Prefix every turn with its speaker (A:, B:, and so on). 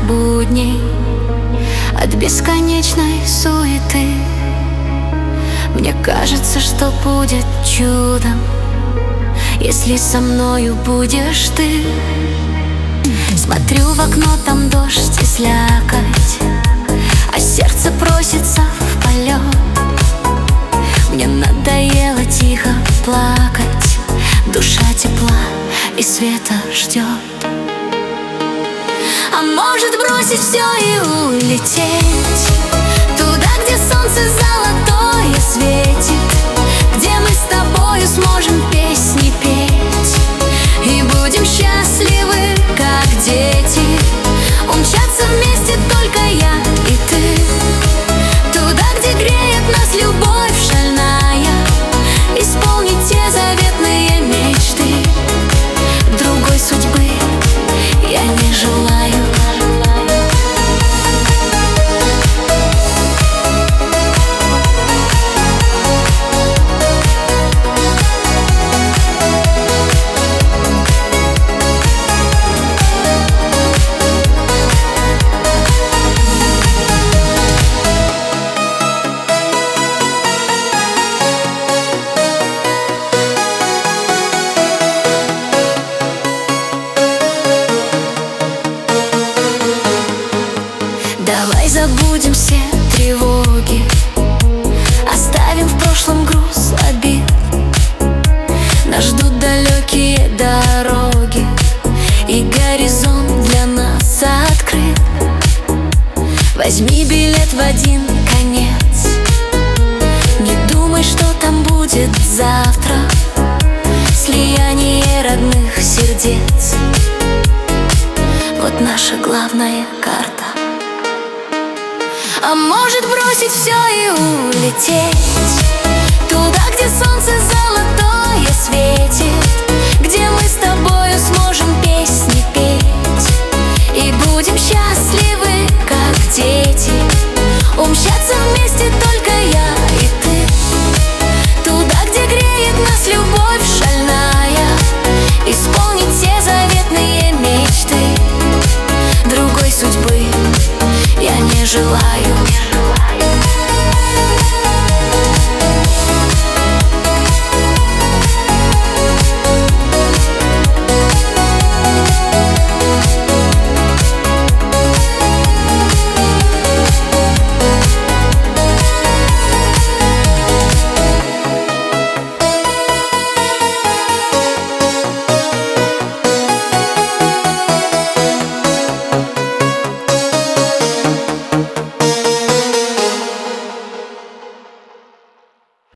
A: будней, от бесконечной суеты. Мне кажется, что будет чудом, если со мною будешь ты. Смотрю в окно, там дождь и слякоть, а сердце просится в полет. Мне надоело тихо плакать, душа тепла и света ждет. А может бросить все и улететь туда, где солнце золотое светит, где мы с тобою сможем песни петь и будем счастливы, как дети. Умчаться вместе только я и ты, туда, где греет нас любовь шальная, исполнить те заветные мечты. Другой судьбы я не желаю. Давай забудем все тревоги, оставим в прошлом груз обид. Нас ждут далекие дороги, и горизонт для нас открыт. Возьми билет в один конец, не думай, что там будет завтра. Слияние родных сердец — вот наша главная карта. А может бросить все и улететь туда, где солнце золотое